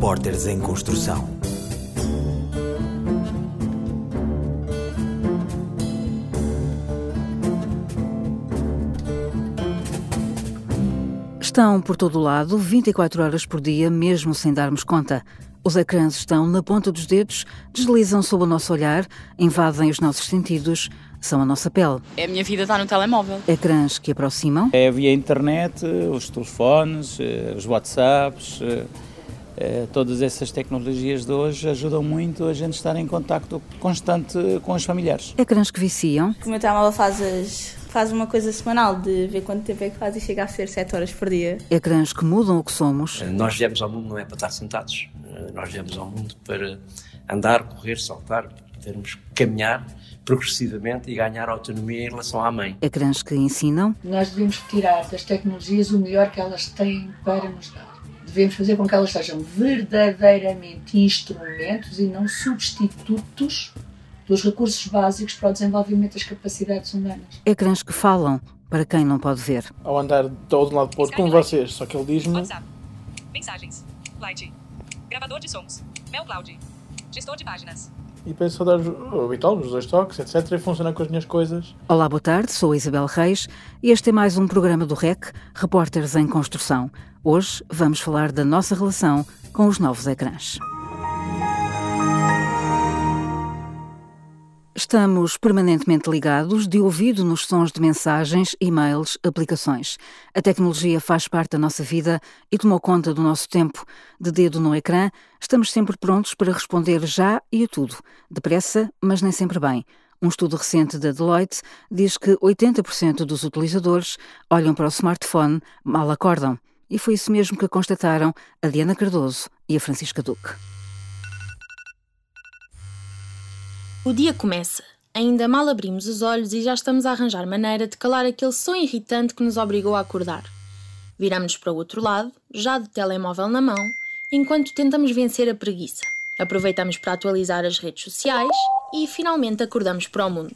Repórteres em Construção. Estão por todo o lado, 24 horas por dia, mesmo sem darmos conta. Os ecrãs estão na ponta dos dedos, deslizam sob o nosso olhar, invadem os nossos sentidos, são a nossa pele. A minha vida está no telemóvel. Ecrãs que aproximam. É via internet, os telefones, os WhatsApps, todas essas tecnologias de hoje ajudam muito a gente estar em contacto constante com os familiares. Ecrãs que viciam. O meu telemóvel faz uma coisa semanal de ver quanto tempo é que faz e chega a ser 7 horas por dia. Ecrãs que mudam o que somos. Nós viemos ao mundo não é para estar sentados. Nós viemos ao mundo para andar, correr, saltar, podermos caminhar progressivamente e ganhar autonomia em relação à mãe. Ecrãs que ensinam. Nós devemos tirar das tecnologias o melhor que elas têm para nos dar. Devemos fazer com que elas sejam verdadeiramente instrumentos e não substitutos dos recursos básicos para o desenvolvimento das capacidades humanas. Ecrãs que falam para quem não pode ver. Ao andar todo de um lado para o outro com vocês, só que ele diz-me... WhatsApp, mensagens, Light, gravador de sons, MailCloud, gestor de páginas. E penso só dar o habitual, os 2 toques, etc. e funcionar com as minhas coisas. Olá, boa tarde, sou a Isabel Reis e este é mais um programa do REC, Repórteres em Construção. Hoje vamos falar da nossa relação com os novos ecrãs. Estamos permanentemente ligados, de ouvido nos sons de mensagens, e-mails, aplicações. A tecnologia faz parte da nossa vida e tomou conta do nosso tempo. De dedo no ecrã, estamos sempre prontos para responder já e a tudo. Depressa, mas nem sempre bem. Um estudo recente da Deloitte diz que 80% dos utilizadores olham para o smartphone mal acordam. E foi isso mesmo que constataram a Diana Cardoso e a Francisca Duque. O dia começa. Ainda mal abrimos os olhos e já estamos a arranjar maneira de calar aquele som irritante que nos obrigou a acordar. Viramos-nos para o outro lado, já de telemóvel na mão, enquanto tentamos vencer a preguiça. Aproveitamos para atualizar as redes sociais e finalmente acordamos para o mundo.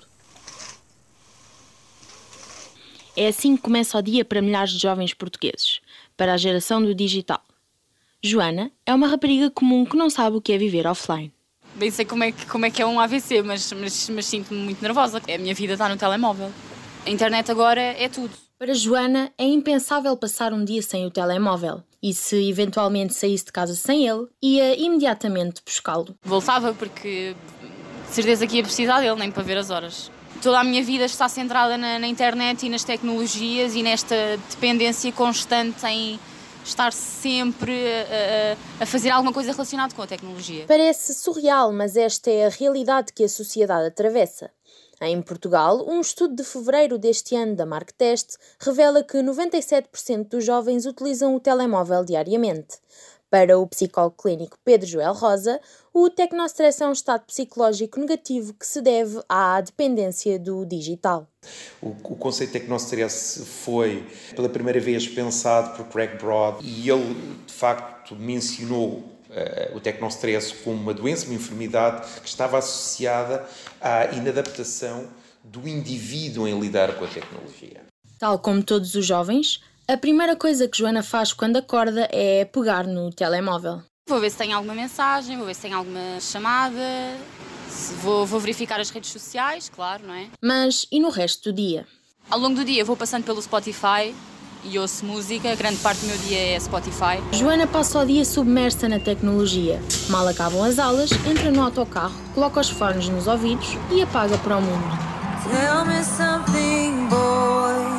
É assim que começa o dia para milhares de jovens portugueses, para a geração do digital. Joana é uma rapariga comum que não sabe o que é viver offline. Bem sei como é que é um AVC, mas sinto-me muito nervosa. A minha vida está no telemóvel. A internet agora é tudo. Para Joana, é impensável passar um dia sem o telemóvel. E se eventualmente saísse de casa sem ele, ia imediatamente buscá-lo. Voltava porque de certeza que ia precisar dele, nem para ver as horas. Toda a minha vida está centrada na internet e nas tecnologias e nesta dependência constante em estar sempre a fazer alguma coisa relacionada com a tecnologia. Parece surreal, mas esta é a realidade que a sociedade atravessa. Em Portugal, um estudo de fevereiro deste ano da Marktest revela que 97% dos jovens utilizam o telemóvel diariamente. Para o psicólogo clínico Pedro Joel Rosa, o tecnostress é um estado psicológico negativo que se deve à dependência do digital. O conceito de tecnostress foi pela primeira vez pensado por Craig Broad e ele, de facto, mencionou o tecnostress como uma doença, uma enfermidade que estava associada à inadaptação do indivíduo em lidar com a tecnologia. Tal como todos os jovens, a primeira coisa que Joana faz quando acorda é pegar no telemóvel. Vou ver se tem alguma mensagem, vou ver se tem alguma chamada, vou verificar as redes sociais, claro, não é? Mas e no resto do dia? Ao longo do dia vou passando pelo Spotify e ouço música, grande parte do meu dia é Spotify. Joana passa o dia submersa na tecnologia. Mal acabam as aulas, entra no autocarro, coloca os fones nos ouvidos e apaga para o mundo. Tell me something, boy.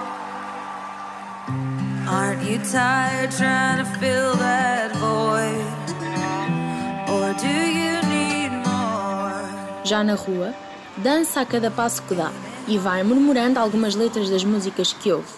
Aren't you tired trying to fill that void? Or do you need more? Já na rua, dança a cada passo que dá e vai murmurando algumas letras das músicas que ouve.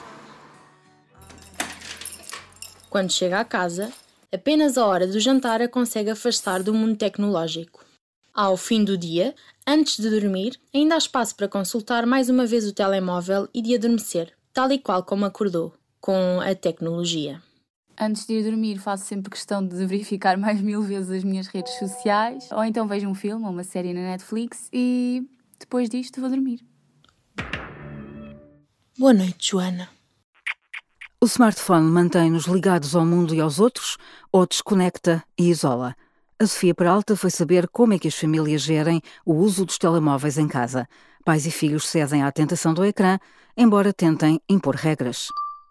Quando chega à casa, apenas a hora do jantar a consegue afastar do mundo tecnológico. Ao fim do dia, antes de dormir, ainda há espaço para consultar mais uma vez o telemóvel e de adormecer, tal e qual como acordou, com a tecnologia. Antes de ir dormir faço sempre questão de verificar mais 1000 vezes as minhas redes sociais, ou então vejo um filme ou uma série na Netflix e depois disto vou dormir. Boa noite, Joana. O smartphone mantém-nos ligados ao mundo e aos outros ou desconecta e isola? A Sofia Peralta foi saber como é que as famílias gerem o uso dos telemóveis em casa. Pais e filhos cedem à tentação do ecrã, embora tentem impor regras.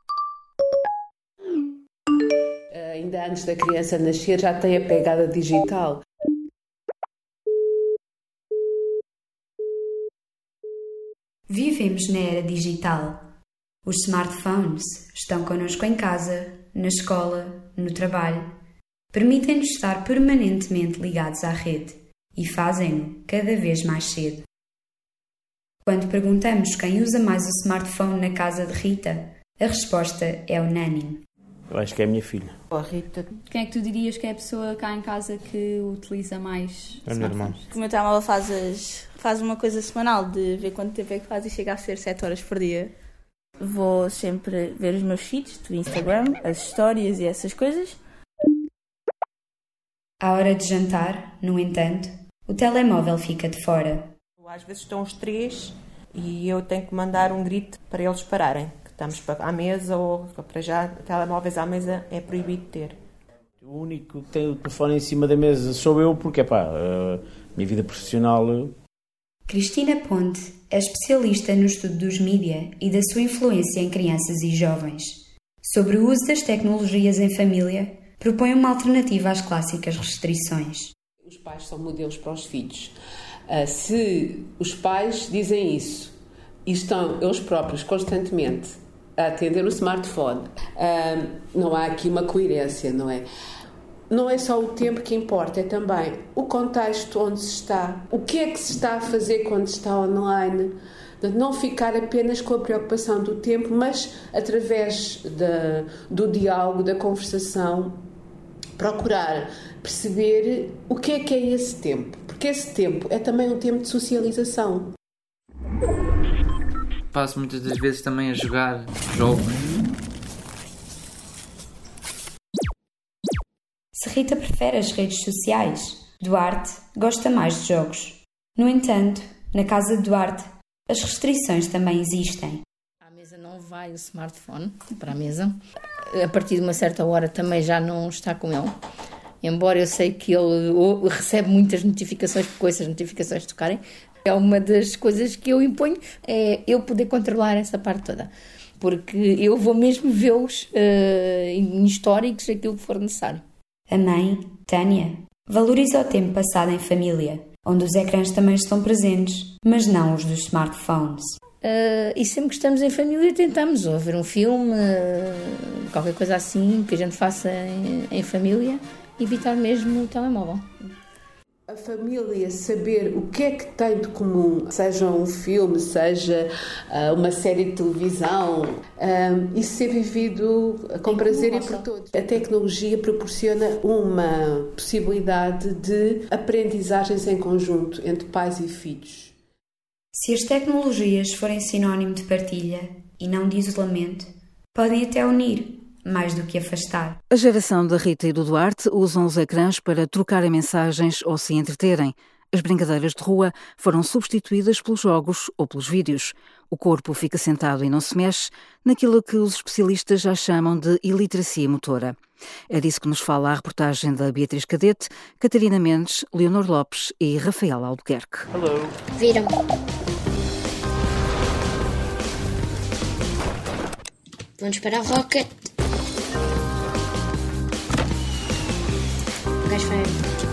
Ainda antes da criança nascer já tem a pegada digital. Vivemos na era digital. Os smartphones estão connosco em casa, na escola, no trabalho. Permitem-nos estar permanentemente ligados à rede e fazem-no cada vez mais cedo. Quando perguntamos quem usa mais o smartphone na casa de Rita, a resposta é unânime. Eu acho que é a minha filha. Oh, Rita. Quem é que tu dirias que é a pessoa cá em casa que utiliza mais É a minha irmã. O meu telemóvel faz uma coisa semanal de ver quanto tempo é que faz e chega a ser 7 horas por dia. Vou sempre ver os meus feeds do Instagram, as histórias e essas coisas. À hora de jantar, no entanto, o telemóvel fica de fora. Às vezes estão os três e eu tenho que mandar um grito para eles pararem. Estamos à mesa ou para já, telemóveis à mesa é proibido ter. O único que tem o telefone em cima da mesa sou eu, porque minha vida profissional. Cristina Ponte é especialista no estudo dos mídia e da sua influência em crianças e jovens. Sobre o uso das tecnologias em família, propõe uma alternativa às clássicas restrições. Os pais são modelos para os filhos. Se os pais dizem isso e estão eles próprios constantemente a atender o smartphone, não há aqui uma coerência, não é? Não é só o tempo que importa, é também o contexto onde se está, o que é que se está a fazer quando se está online. Não ficar apenas com a preocupação do tempo, mas através do diálogo, da conversação, procurar perceber o que é esse tempo. Porque esse tempo é também um tempo de socialização. Passo muitas das vezes também a jogar jogos. Se Rita prefere as redes sociais, Duarte gosta mais de jogos. No entanto, na casa de Duarte, as restrições também existem. À mesa não vai o smartphone para a mesa. A partir de uma certa hora também já não está com ele. Embora eu sei que ele recebe muitas notificações, porque com essas notificações tocarem, é uma das coisas que eu imponho, é eu poder controlar essa parte toda. Porque eu vou mesmo vê-los em históricos, aquilo que for necessário. A mãe, Tânia, valoriza o tempo passado em família, onde os ecrãs também estão presentes, mas não os dos smartphones. E sempre que estamos em família tentamos ou ver um filme, qualquer coisa assim que a gente faça em família, evitar mesmo o telemóvel. A família saber o que é que tem de comum, seja um filme, seja uma série de televisão, isso ser vivido com prazer e por todos. A tecnologia proporciona uma possibilidade de aprendizagens em conjunto entre pais e filhos. Se as tecnologias forem sinónimo de partilha e não de isolamento, podem até unir, mais do que afastar. A geração da Rita e do Duarte usam os ecrãs para trocarem mensagens ou se entreterem. As brincadeiras de rua foram substituídas pelos jogos ou pelos vídeos. O corpo fica sentado e não se mexe, naquilo que os especialistas já chamam de iliteracia motora. É disso que nos fala a reportagem da Beatriz Cadete, Catarina Mendes, Leonor Lopes e Rafael Albuquerque. Hello. Viram. Vamos para a Rocket. O gajo vai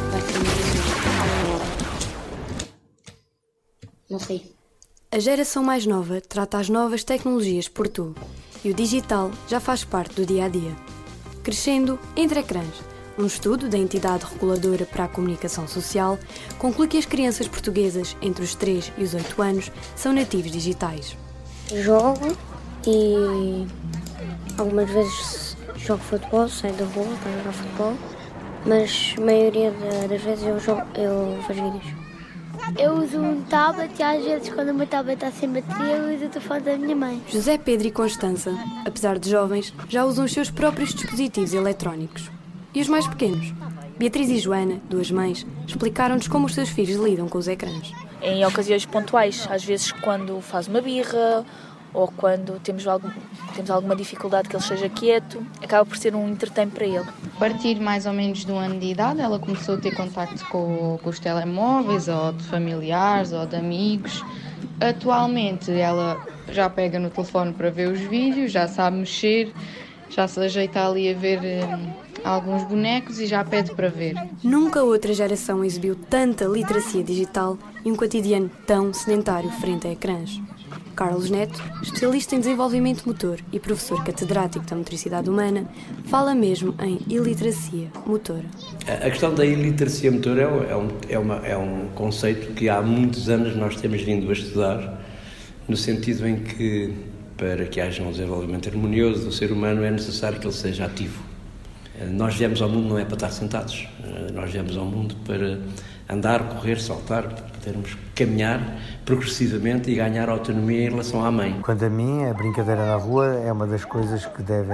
morri. A geração mais nova trata as novas tecnologias por tu e o digital já faz parte do dia-a-dia. Crescendo entre ecrãs, um estudo da entidade reguladora para a comunicação social conclui que as crianças portuguesas entre os 3 e os 8 anos são nativos digitais. Jogo e algumas vezes jogo futebol, saio da rua para jogar futebol, mas a maioria das vezes eu vejo vídeos. Eu uso um tablet e às vezes quando o meu tablet está sem bateria eu uso o telefone da minha mãe. José Pedro e Constança, apesar de jovens, já usam os seus próprios dispositivos eletrónicos. E os mais pequenos? Beatriz e Joana, duas mães, explicaram-nos como os seus filhos lidam com os ecrãs. Em ocasiões pontuais, às vezes quando faz uma birra ou quando temos alguma dificuldade que ele esteja quieto, acaba por ser um entretém para ele. A partir mais ou menos de um ano de idade, ela começou a ter contacto com os telemóveis, ou de familiares, ou de amigos. Atualmente ela já pega no telefone para ver os vídeos, já sabe mexer, já se ajeita ali a ver alguns bonecos e já pede para ver. Nunca outra geração exibiu tanta literacia digital e um cotidiano tão sedentário frente a ecrãs. Carlos Neto, especialista em desenvolvimento motor e professor catedrático da motricidade humana, fala mesmo em iliteracia motora. A questão da iliteracia motora é um conceito que há muitos anos nós temos vindo a estudar, no sentido em que, para que haja um desenvolvimento harmonioso do ser humano, é necessário que ele seja ativo. Nós viemos ao mundo não é para estar sentados, nós viemos ao mundo para andar, correr, saltar, para podermos caminhar progressivamente e ganhar autonomia em relação à mãe. Quanto a mim, a brincadeira na rua é uma das coisas que deve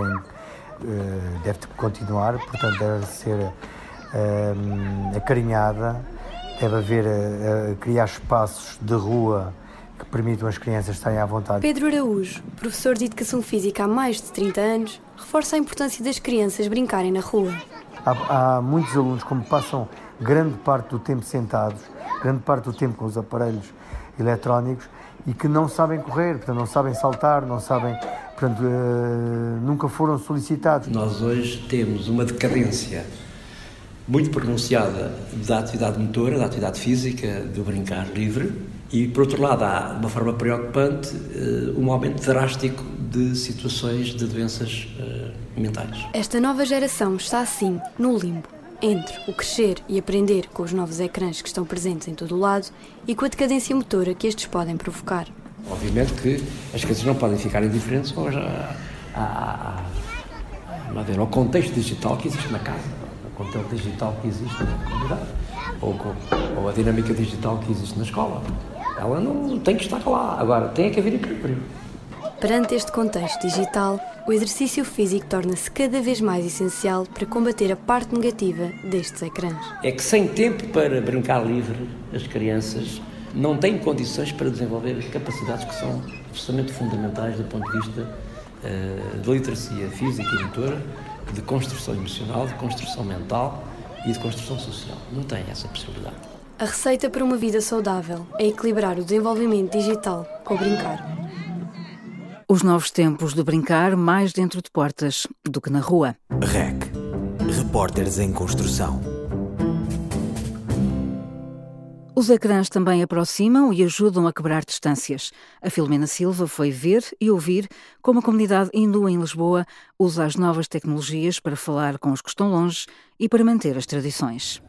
continuar, portanto deve ser acarinhada, deve haver, criar espaços de rua que permitam as crianças estarem à vontade. Pedro Araújo, professor de Educação Física há mais de 30 anos, reforça a importância das crianças brincarem na rua. Há muitos alunos, como passam grande parte do tempo sentados, grande parte do tempo com os aparelhos eletrónicos, e que não sabem correr, portanto não sabem saltar, não sabem, portanto nunca foram solicitados. Nós hoje temos uma decadência muito pronunciada da atividade motora, da atividade física, do brincar livre, e por outro lado há, de uma forma preocupante, um aumento drástico de situações de doenças mentais. Esta nova geração está assim, no limbo, entre o crescer e aprender com os novos ecrãs que estão presentes em todo o lado e com a decadência motora que estes podem provocar. Obviamente que as crianças não podem ficar indiferentes ao contexto digital que existe na casa, ao contexto digital que existe na comunidade, ou a dinâmica digital que existe na escola. Ela não tem que estar lá, agora tem que haver equilíbrio. Perante este contexto digital, o exercício físico torna-se cada vez mais essencial para combater a parte negativa destes ecrãs. É que sem tempo para brincar livre, as crianças não têm condições para desenvolver capacidades que são absolutamente fundamentais do ponto de vista de literacia física e motora, de construção emocional, de construção mental e de construção social. Não têm essa possibilidade. A receita para uma vida saudável é equilibrar o desenvolvimento digital com o brincar. Os novos tempos do brincar mais dentro de portas do que na rua. REC. Repórteres em Construção. Os ecrãs também aproximam e ajudam a quebrar distâncias. A Filomena Silva foi ver e ouvir como a comunidade hindu em Lisboa usa as novas tecnologias para falar com os que estão longe e para manter as tradições.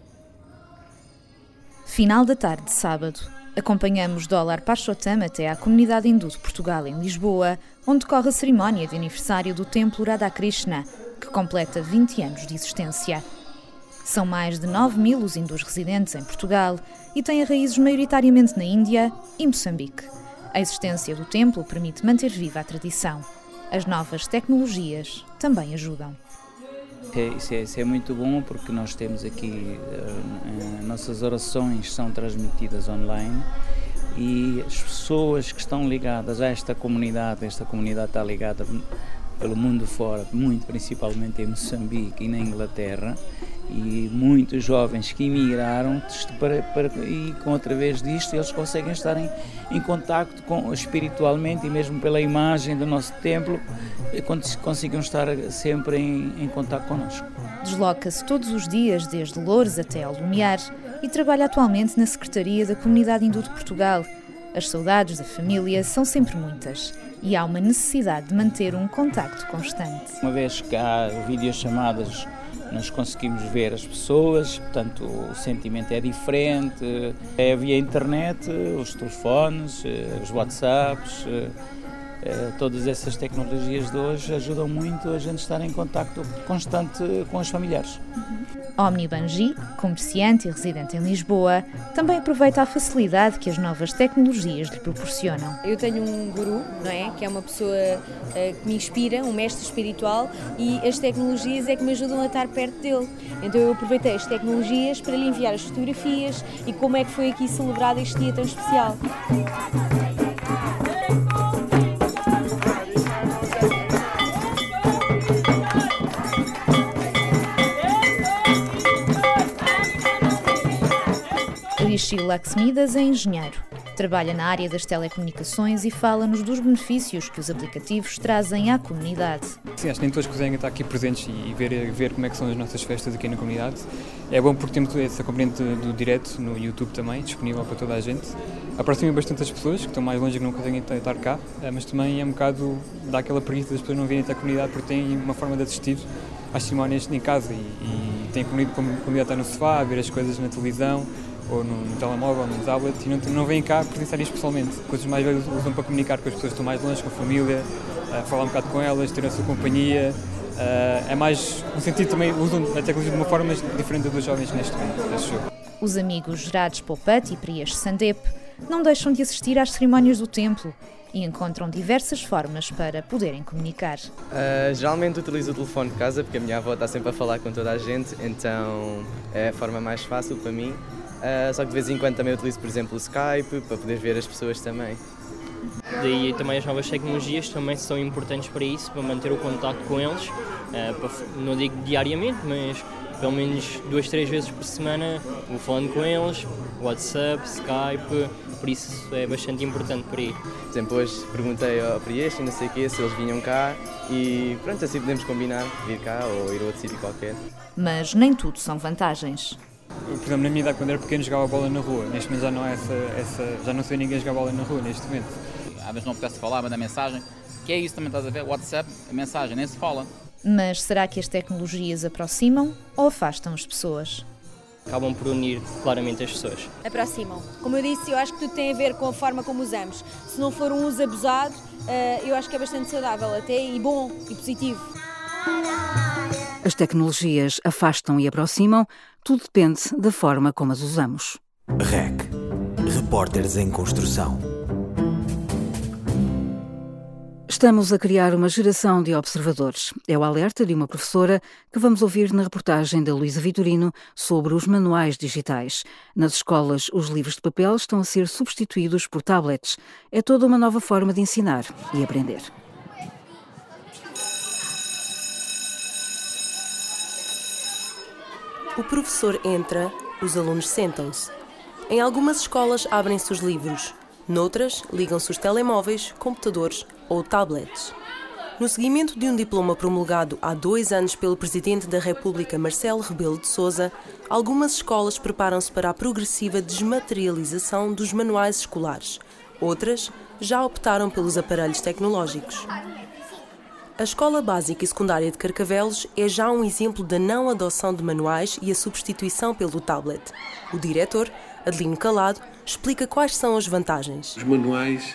Final da tarde de sábado. Acompanhamos Dólar Parshottam até à comunidade hindu de Portugal, em Lisboa, onde decorre a cerimónia de aniversário do Templo Radhakrishna, que completa 20 anos de existência. São mais de 9.000 os hindus residentes em Portugal e têm raízes maioritariamente na Índia e Moçambique. A existência do templo permite manter viva a tradição. As novas tecnologias também ajudam. Isso é muito bom porque nós temos aqui, nossas orações são transmitidas online e as pessoas que estão ligadas a esta comunidade está ligada pelo mundo fora, muito principalmente em Moçambique e na Inglaterra, e muitos jovens que emigraram e através disto eles conseguem estar em contacto espiritualmente e mesmo pela imagem do nosso templo, consigam estar sempre em contacto connosco. Desloca-se todos os dias desde Loures até ao Lumiar e trabalha atualmente na Secretaria da Comunidade Hindu de Portugal. As saudades da família são sempre muitas e há uma necessidade de manter um contacto constante. Uma vez que há videochamadas, nós conseguimos ver as pessoas, portanto o sentimento é diferente, é via internet, os telefones, os WhatsApps, todas essas tecnologias de hoje ajudam muito a gente estar em contacto constante com os familiares. Omni Banji, comerciante e residente em Lisboa, também aproveita a facilidade que as novas tecnologias lhe proporcionam. Eu tenho um guru, não é? Que é uma pessoa que me inspira, um mestre espiritual, e as tecnologias é que me ajudam a estar perto dele. Então eu aproveitei as tecnologias para lhe enviar as fotografias e como é que foi aqui celebrado este dia tão especial. Laxmidas é engenheiro. Trabalha na área das telecomunicações e fala-nos dos benefícios que os aplicativos trazem à comunidade. Sim, acho que nem todos conseguem estar aqui presentes e ver como é que são as nossas festas aqui na comunidade. É bom porque temos essa componente do direto no YouTube também, disponível para toda a gente. Aproxima bastante as pessoas que estão mais longe e que não conseguem estar cá, mas também é um bocado, dá aquela preguiça das pessoas não virem até a comunidade porque têm uma forma de assistir às cerimónias em casa e têm a comunidade estar no sofá, a ver as coisas na televisão ou no telemóvel, no tablet e não vêm cá presenciar isto pessoalmente. Coisas mais velhas usam para comunicar com as pessoas que estão mais longe, com a família, falar um bocado com elas, ter a sua companhia. É mais, no sentido também, usam a tecnologia de uma forma diferente dos jovens neste momento, acho eu. Os amigos Gerardes Popat e Prias Sandep não deixam de assistir às cerimónias do templo e encontram diversas formas para poderem comunicar. Geralmente utilizo o telefone de casa porque a minha avó está sempre a falar com toda a gente, então é a forma mais fácil para mim. Só que de vez em quando também utilizo, por exemplo, o Skype para poder ver as pessoas também. Daí também as novas tecnologias também são importantes para isso, para manter o contacto com eles, não digo diariamente, mas pelo menos 2-3 vezes por semana vou falando com eles, WhatsApp, Skype, por isso é bastante importante para ir. Por exemplo, hoje perguntei ao Prias e não sei o quê, se eles vinham cá e pronto, assim podemos combinar, vir cá ou ir a outro sítio qualquer. Mas nem tudo são vantagens. Eu, por exemplo, na minha idade, quando era pequeno, jogava bola na rua. Neste momento já não é já não se vê ninguém jogar bola na rua, neste momento. Às vezes não apetece falar, mandar mensagem. Que é isso também, estás a ver? WhatsApp, a mensagem, nem se fala. Mas será que as tecnologias aproximam ou afastam as pessoas? Acabam por unir claramente as pessoas. Aproximam. Como eu disse, eu acho que tudo tem a ver com a forma como usamos. Se não for um uso abusado, eu acho que é bastante saudável até e bom e positivo. As tecnologias afastam e aproximam, tudo depende da forma como as usamos. REC. Repórteres em Construção. Estamos a criar uma geração de observadores. É o alerta de uma professora que vamos ouvir na reportagem da Luísa Vitorino sobre os manuais digitais. Nas escolas, os livros de papel estão a ser substituídos por tablets. É toda uma nova forma de ensinar e aprender. O professor entra, os alunos sentam-se. Em algumas escolas abrem-se os livros, noutras ligam-se os telemóveis, computadores ou tablets. No seguimento de um diploma promulgado há 2 anos pelo Presidente da República, Marcelo Rebelo de Sousa, algumas escolas preparam-se para a progressiva desmaterialização dos manuais escolares. Outras já optaram pelos aparelhos tecnológicos. A Escola Básica e Secundária de Carcavelos é já um exemplo da não adoção de manuais e a substituição pelo tablet. O diretor, Adelino Calado, explica quais são as vantagens. Os manuais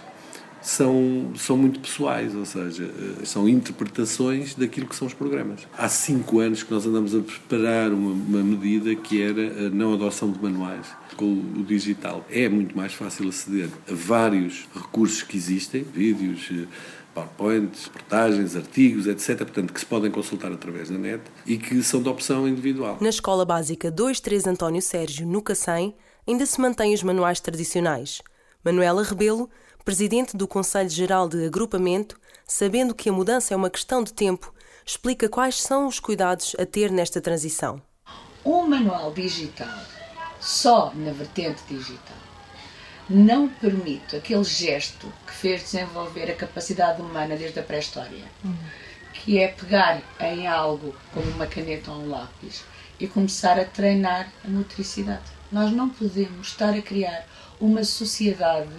são muito pessoais, ou seja, são interpretações daquilo que são os programas. Há 5 anos que nós andamos a preparar uma medida que era a não adoção de manuais. Com o digital é muito mais fácil aceder a vários recursos que existem, vídeos, PowerPoints, reportagens, artigos, etc., portanto, que se podem consultar através da net e que são de opção individual. Na Escola Básica 2-3 António Sérgio, no Cacém, ainda se mantêm os manuais tradicionais. Manuela Rebelo, presidente do Conselho Geral de Agrupamento, sabendo que a mudança é uma questão de tempo, explica quais são os cuidados a ter nesta transição. Um manual digital, só na vertente digital, não permite aquele gesto que fez desenvolver a capacidade humana desde a pré-história, que é pegar em algo como uma caneta ou um lápis e começar a treinar a motricidade. Nós não podemos estar a criar uma sociedade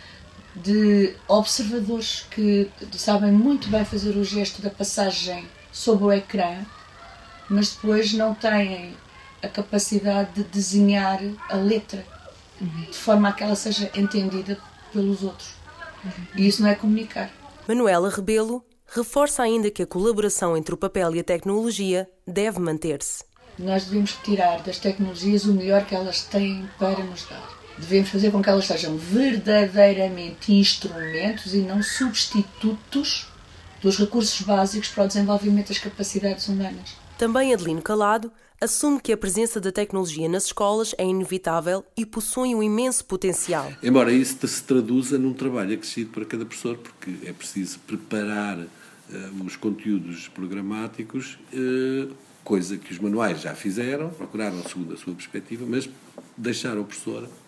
de observadores que sabem muito bem fazer o gesto da passagem sobre o ecrã, mas depois não têm a capacidade de desenhar a letra de forma a que ela seja entendida pelos outros. E isso não é comunicar. Manuela Rebelo reforça ainda que a colaboração entre o papel e a tecnologia deve manter-se. Nós devemos tirar das tecnologias o melhor que elas têm para nos dar. Devemos fazer com que elas sejam verdadeiramente instrumentos e não substitutos dos recursos básicos para o desenvolvimento das capacidades humanas. Também Adelino Calado assume que a presença da tecnologia nas escolas é inevitável e possui um imenso potencial. Embora isso se traduza num trabalho acrescido para cada professor, porque é preciso preparar os conteúdos programáticos, coisa que os manuais já fizeram, procuraram segundo a sua perspectiva, mas deixaram o professor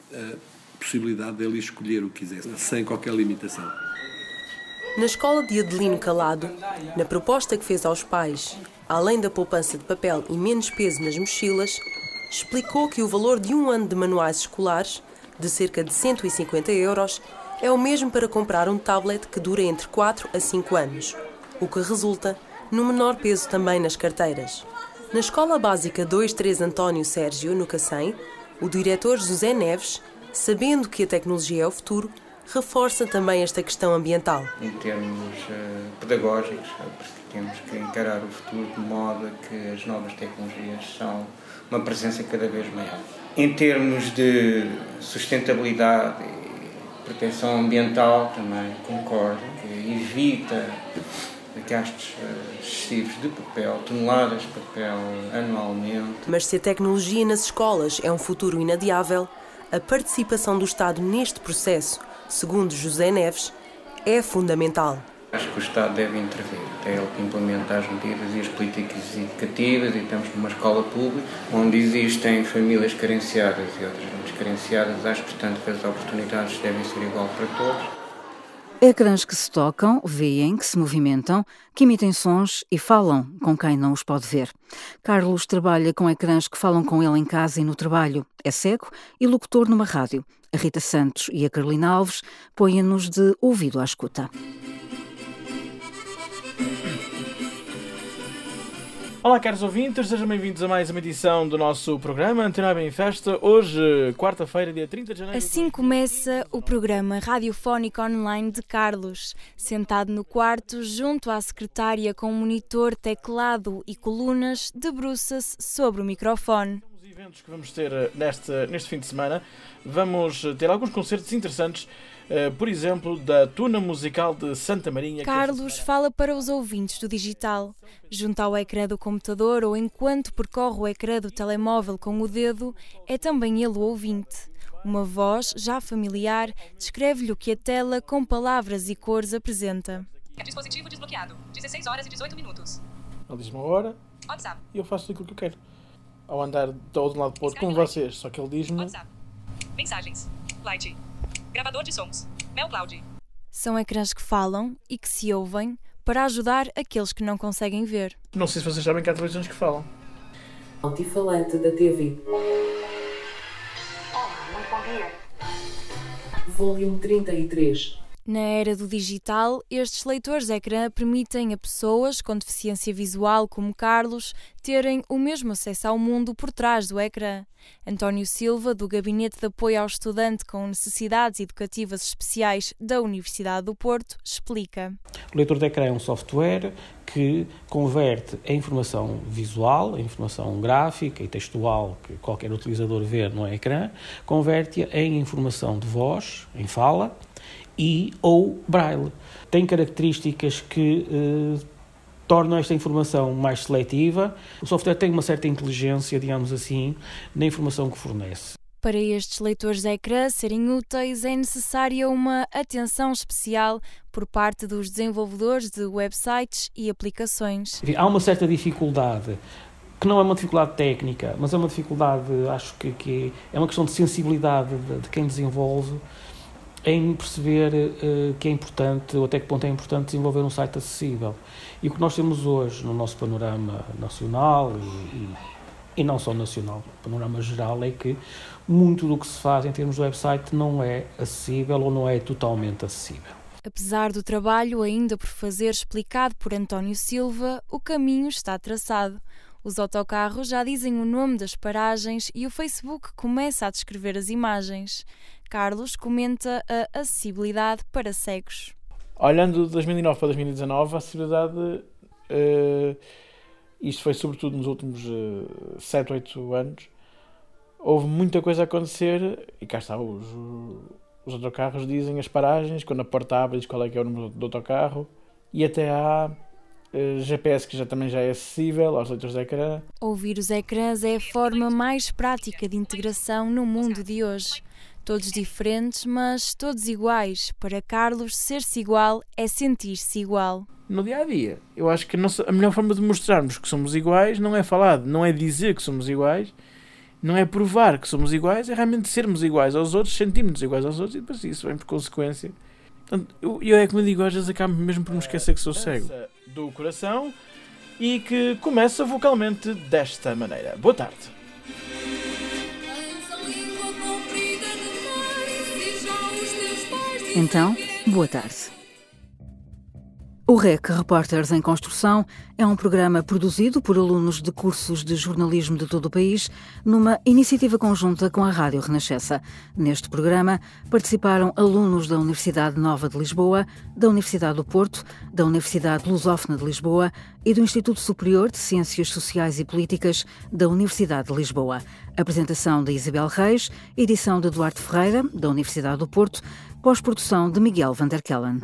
a possibilidade dele escolher o que quisesse, sem qualquer limitação. Na escola de Adelino Calado, na proposta que fez aos pais, além da poupança de papel e menos peso nas mochilas, explicou que o valor de um ano de manuais escolares, de cerca de 150 €, é o mesmo para comprar um tablet que dura entre 4 a 5 anos, o que resulta no menor peso também nas carteiras. Na Escola Básica 2-3 António Sérgio, no Cacém, o diretor José Neves, sabendo que a tecnologia é o futuro, reforça também esta questão ambiental. Em termos pedagógicos, porque temos que encarar o futuro de modo que as novas tecnologias são uma presença cada vez maior. Em termos de sustentabilidade e proteção ambiental, também concordo que evita gastos excessivos de papel, toneladas de papel anualmente. Mas se a tecnologia nas escolas é um futuro inadiável, a participação do Estado neste processo, segundo José Neves, é fundamental. Acho que o Estado deve intervir, é ele que implementa as medidas e as políticas educativas, e temos numa escola pública onde existem famílias carenciadas e outras muito carenciadas. Acho, portanto, que as oportunidades devem ser igual para todos. Ecrãs que se tocam, veem, que se movimentam, que emitem sons e falam com quem não os pode ver. Carlos trabalha com ecrãs que falam com ele em casa e no trabalho. É cego e locutor numa rádio. A Rita Santos e a Carolina Alves põem-nos de ouvido à escuta. Olá, caros ouvintes, sejam bem-vindos a mais uma edição do nosso programa Antena Bem em Festa. Hoje, quarta-feira, dia 30 de janeiro. Assim começa o programa radiofónico online de Carlos, sentado no quarto junto à secretária com monitor, teclado e colunas, debruça-se sobre o microfone. Os eventos que vamos ter neste fim de semana, vamos ter alguns concertos interessantes. Por exemplo, da Tuna Musical de Santa Marinha. Carlos fala para os ouvintes do digital. Junto ao ecrã do computador ou enquanto percorre o ecrã do telemóvel com o dedo, é também ele o ouvinte. Uma voz, já familiar, descreve-lhe o que a tela com palavras e cores apresenta. Dispositivo desbloqueado. 16 horas e 18 minutos. Ele diz uma hora WhatsApp. E eu faço aquilo que eu quero. Ao andar de um lado para o outro com vocês, só que ele diz-me... WhatsApp. Mensagens. Light. Gravador de sons. MelCloud. São ecrãs que falam e que se ouvem para ajudar aqueles que não conseguem ver. Não sei se vocês sabem que há televisões que falam. Altifalante da TV. Olá, muito bom dia. Volume 33. Na era do digital, estes leitores ecrã permitem a pessoas com deficiência visual como Carlos terem o mesmo acesso ao mundo por trás do ecrã. António Silva, do Gabinete de Apoio ao Estudante com Necessidades Educativas Especiais da Universidade do Porto, explica. O leitor de ecrã é um software que converte a informação visual, a informação gráfica e textual que qualquer utilizador vê no ecrã, converte-a em informação de voz, em fala, e ou braille. Tem características que tornam esta informação mais seletiva. O software tem uma certa inteligência, digamos assim, na informação que fornece. Para estes leitores de ecrã serem úteis, é necessária uma atenção especial por parte dos desenvolvedores de websites e aplicações. Há uma certa dificuldade, que não é uma dificuldade técnica, mas é uma dificuldade, acho que é uma questão de sensibilidade de quem desenvolve, em perceber que é importante, ou até que ponto é importante desenvolver um site acessível. E o que nós temos hoje no nosso panorama nacional e não só nacional, no panorama geral, é que muito do que se faz em termos de website não é acessível ou não é totalmente acessível. Apesar do trabalho ainda por fazer explicado por António Silva, o caminho está traçado. Os autocarros já dizem o nome das paragens e o Facebook começa a descrever as imagens. Carlos comenta a acessibilidade para cegos. Olhando de 2009 para 2019, a acessibilidade, isto foi sobretudo nos últimos 7, 8 anos, houve muita coisa a acontecer e cá está, os autocarros dizem as paragens, quando a porta abre diz qual é que é o número do autocarro, e até há GPS que também já é acessível aos leitores de ecrã. Ouvir os ecrãs é a forma mais prática de integração no mundo de hoje. Todos diferentes, mas todos iguais. Para Carlos, ser-se igual é sentir-se igual. No dia-a-dia, eu acho que a melhor forma de mostrarmos que somos iguais não é falar, não é dizer que somos iguais, não é provar que somos iguais, é realmente sermos iguais aos outros, sentirmos iguais aos outros, e depois isso vem por consequência. Portanto, eu é como eu digo, às vezes acabo mesmo por me esquecer que sou cego. Do coração, e que começa vocalmente desta maneira. Boa tarde. Então, boa tarde. O REC Repórteres em Construção é um programa produzido por alunos de cursos de jornalismo de todo o país numa iniciativa conjunta com a Rádio Renascença. Neste programa participaram alunos da Universidade Nova de Lisboa, da Universidade do Porto, da Universidade Lusófona de Lisboa e do Instituto Superior de Ciências Sociais e Políticas da Universidade de Lisboa. Apresentação de Isabel Reis, edição de Duarte Ferreira, da Universidade do Porto, pós-produção de Miguel van der Kellen.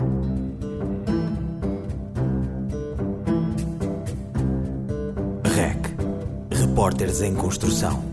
REC Repórteres em Construção.